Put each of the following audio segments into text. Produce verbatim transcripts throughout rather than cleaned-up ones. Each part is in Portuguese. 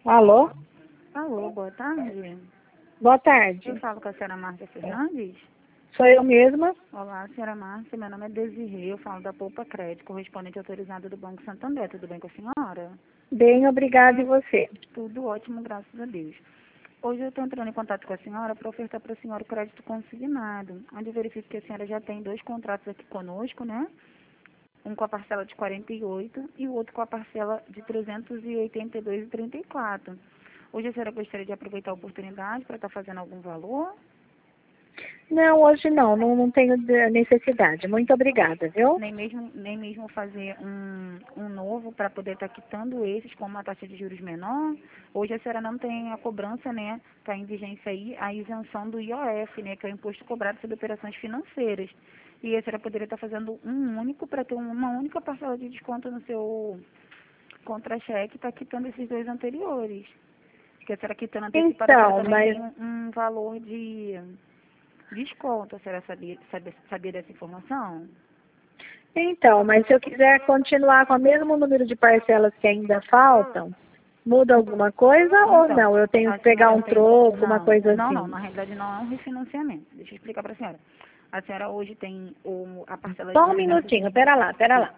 Alô? Alô, boa tarde. Boa tarde. Eu falo com a senhora Márcia Fernandes. Sou eu mesma. Olá, senhora Márcia. Meu nome é Desirê. Eu falo da Poupa Crédito, correspondente autorizado do Banco Santander. Tudo bem com a senhora? Bem, obrigada. E você? Tudo ótimo, graças a Deus. Hoje eu estou entrando em contato com a senhora para ofertar para a senhora o crédito consignado, onde eu verifico que a senhora já tem dois contratos aqui conosco, né? Um com a parcela de quarenta e oito e o outro com a parcela de trezentos e oitenta e dois vírgula trinta e quatro. Hoje a senhora gostaria de aproveitar a oportunidade para estar fazendo algum valor? Não, hoje não. Não, não tenho de- necessidade. Muito obrigada, viu? Nem mesmo, nem mesmo fazer um, um novo para poder estar quitando esses com uma taxa de juros menor? Hoje a senhora não tem a cobrança, né? Está em vigência aí a isenção do I O F, né? Que é o imposto cobrado sobre operações financeiras. E a senhora poderia estar fazendo um único para ter uma única parcela de desconto no seu contra-cheque e estar quitando esses dois anteriores. Porque a senhora quitando antecipada, a senhora Então, também mas... tem um, um valor de desconto. A senhora sabia, sabia, sabia dessa informação? Então, mas se eu quiser continuar com o mesmo número de parcelas que ainda faltam, muda alguma coisa ou Então, não? Eu tenho a que pegar senhora um tem... troco, uma Não, coisa não, não. assim. Na realidade, não é um refinanciamento. Deixa eu explicar para a senhora. A senhora hoje tem o, a parcela de Só um trezentos... minutinho. Pera lá, pera lá.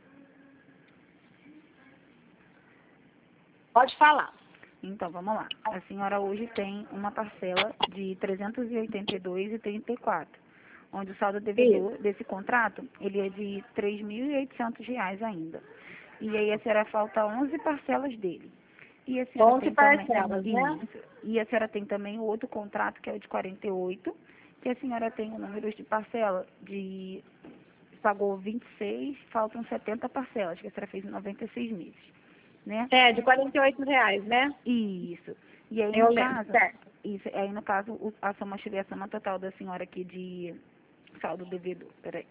Pode falar. Então, vamos lá. A senhora hoje tem uma parcela de trezentos e oitenta e dois vírgula trinta e quatro, onde o saldo devedor desse contrato, ele é de três mil e oitocentos reais ainda. E aí a senhora falta onze parcelas dele. E a senhora onze tem também... parcelas, né? Isso. E a senhora tem também o outro contrato, que é o de quarenta e oito, que a senhora tem o número de parcela de... Pagou vinte e seis, faltam setenta parcelas, que a senhora fez em noventa e seis meses, né? É, de quarenta e oito reais, né? Isso. E aí, Eu no lembro, caso, certo. isso, aí no caso, o- a soma seria a soma total da senhora aqui de saldo devedor. Peraí.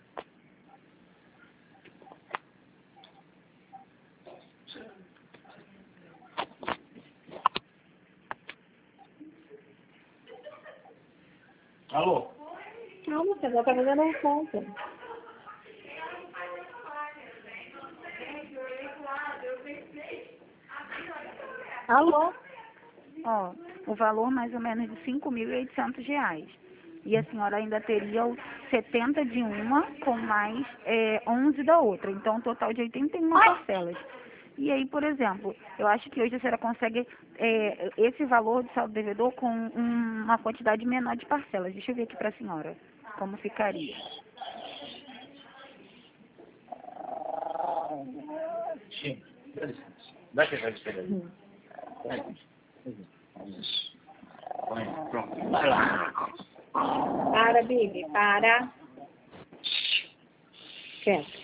Alô? Não, você já tá fazendo um ponto. Alô? Ó, o valor mais ou menos de cinco mil e oitocentos reais. E a senhora ainda teria os setenta de uma com mais é, onze da outra. Então, um total de oitenta e uma parcelas. E aí, por exemplo, eu acho que hoje a senhora consegue é, esse valor de saldo devedor com um- uma quantidade menor de parcelas. Deixa eu ver aqui para a senhora como ficaria. Sim. Dá licença. Dá que vai esperar aí. Vai. Isso. Vai, pronto. Vai lá. Para, Bibi, para. Quieto.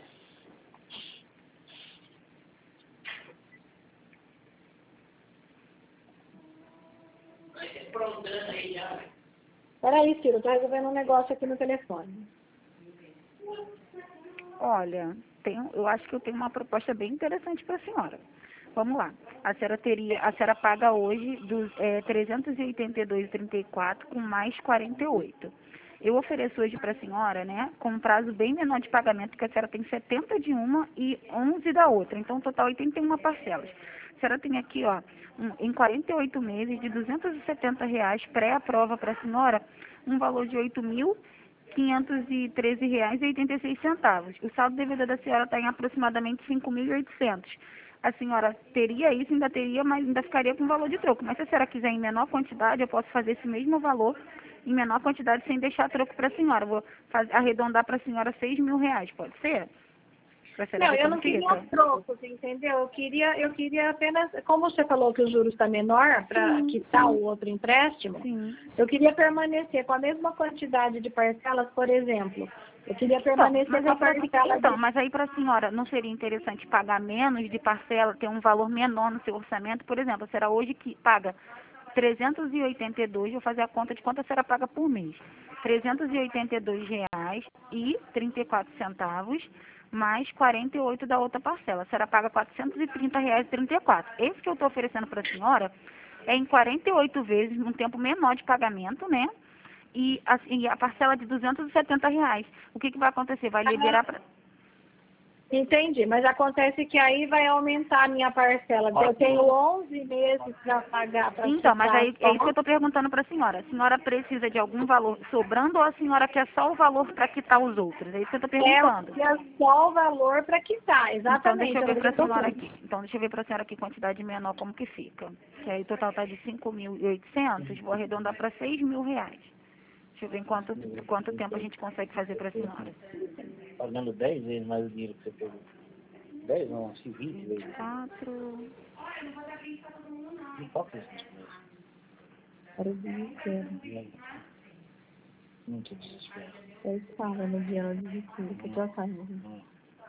Peraí, filho, eu tô resolvendo um negócio aqui no telefone. Olha, tenho, eu acho que eu tenho uma proposta bem interessante para a senhora. Vamos lá. A senhora teria, a senhora paga hoje dos é, trezentos e oitenta e dois vírgula trinta e quatro com mais quarenta e oito. Eu ofereço hoje para a senhora, né, com um prazo bem menor de pagamento, que a senhora tem setenta de uma e onze da outra. Então, total oitenta e uma parcelas. A senhora tem aqui, ó, um, em quarenta e oito meses, de duzentos e setenta reais pré-aprova para a senhora, um valor de oito mil quinhentos e treze reais e oitenta e seis centavos. O saldo devedor da senhora está em aproximadamente cinco mil e oitocentos. A senhora teria isso, ainda teria, mas ainda ficaria com valor de troco. Mas se a senhora quiser em menor quantidade, eu posso fazer esse mesmo valor em menor quantidade sem deixar troco para a senhora. Vou fazer, arredondar para a senhora seis mil reais, pode ser? Pra senhora Não, ver eu como não queria fica? trocos, entendeu? Eu queria, eu queria apenas, como você falou que o juros está menor para Sim, quitar sim. o outro empréstimo, Sim. eu queria permanecer com a mesma quantidade de parcelas, por exemplo. Eu queria Então, permanecer mas com a aí pra, parcela então, de... mas aí para a senhora não seria interessante pagar menos de parcela, ter um valor menor no seu orçamento? Por exemplo, a senhora hoje que paga trezentos e oitenta e dois, vou fazer a conta de quanto a senhora paga por mês. trezentos e oitenta e dois reais e trinta e quatro centavos, mais quarenta e oito da outra parcela. A senhora paga quatrocentos e trinta reais e trinta e quatro. Esse que eu estou oferecendo para a senhora é em quarenta e oito vezes, num tempo menor de pagamento, né? E a, e a parcela de duzentos e setenta reais. O que, que vai acontecer? Vai liberar para... Entendi, mas acontece que aí vai aumentar a minha parcela. Eu tenho onze meses para pagar. Pra Então, mas aí é só. isso que eu estou perguntando para a senhora. A senhora precisa de algum valor sobrando ou a senhora quer só o valor para quitar os outros? É isso que eu estou perguntando. É só o valor para quitar, Então, exatamente. deixa eu ver para a tô senhora falando. aqui. Então, deixa eu ver para a senhora aqui quantidade menor como que fica. Que aí o total está de cinco mil e oitocentos, vou arredondar para seis mil reais. Deixa eu ver em quanto, quanto tempo a gente consegue fazer para a senhora. Pagando dez vezes mais o dinheiro que você pegou. dez não, acho que vinte vezes. Quatro... Não toca isso. Era o desespero. Muito desespero. Eu estava no dia do desespero, que eu tô saindo. Hum.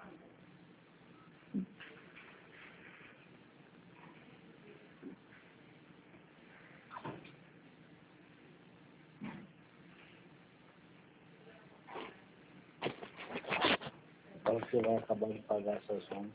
Então você vai acabar de pagar essas onze.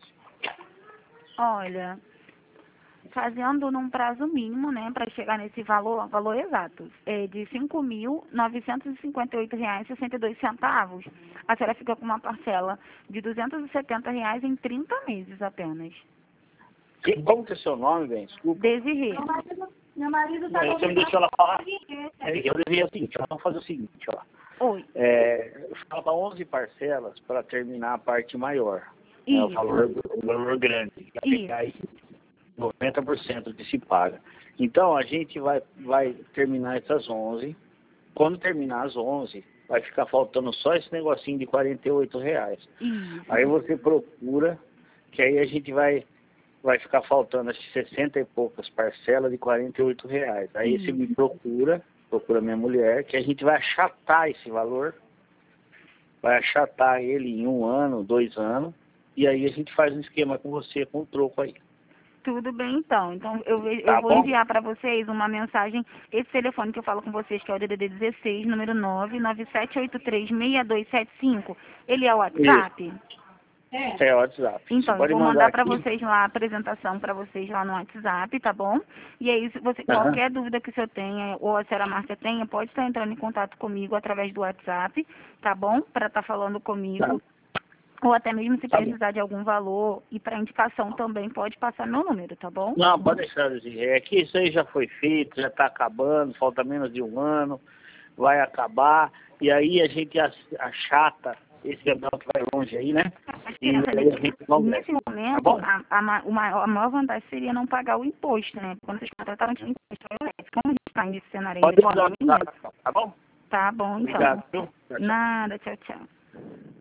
Olha, fazendo num prazo mínimo, né, para chegar nesse valor, valor exato, é de cinco mil novecentos e cinquenta e oito reais e sessenta e dois centavos, a senhora fica com uma parcela de duzentos e setenta reais em trinta meses apenas. E como que é o seu nome, bem? Desculpa. Desirê. Meu marido, meu marido tá Você me deixou ela falar. Eu deveria o seguinte, vamos fazer o seguinte, ó. Oi. É, falta onze parcelas para terminar a parte maior. É, o Isso. valor, o valor grande. Vai Isso. pegar aí noventa por cento que se paga. Então, a gente vai, vai terminar essas onze. Quando terminar as onze, vai ficar faltando só esse negocinho de quarenta e oito reais. Isso. Aí você procura, que aí a gente vai, vai ficar faltando as sessenta e poucas parcelas de quarenta e oito reais. Aí você me procura, procura minha mulher, que a gente vai achatar esse valor, vai achatar ele em um ano, dois anos, e aí a gente faz um esquema com você, com o troco aí. Tudo bem, então. Então, eu, ve- Tá eu vou bom? enviar para vocês uma mensagem. Esse telefone que eu falo com vocês, que é o D D D dezesseis, número nove nove sete oito três seis dois sete cinco, ele é o WhatsApp? É o WhatsApp. Então, Você pode eu vou mandar para aqui. vocês lá a apresentação para vocês lá no WhatsApp, tá bom? E aí, se você, Aham. qualquer dúvida que o senhor tenha, ou a senhora Márcia tenha, pode estar entrando em contato comigo através do WhatsApp, tá bom? Para estar falando comigo. Ou até mesmo se Tá precisar de algum valor. E para indicação também pode passar meu número, tá bom? Não, pode deixar, Zé. É que isso aí já foi feito, já está acabando, falta menos de um ano, vai acabar, e aí a gente ach- achata esse caminhão que vai longe aí, né? E Criança, aí a gente não nesse desce. momento, Tá bom? a, a, ma- o maior, a maior vantagem seria não pagar o imposto, né? Quando vocês contrataram, tinha imposto. Como a gente está nesse cenário ainda Pode de mandar pandemia, um tá bom? tá bom, então. Obrigado, viu? Tchau, tchau. Nada, tchau, tchau.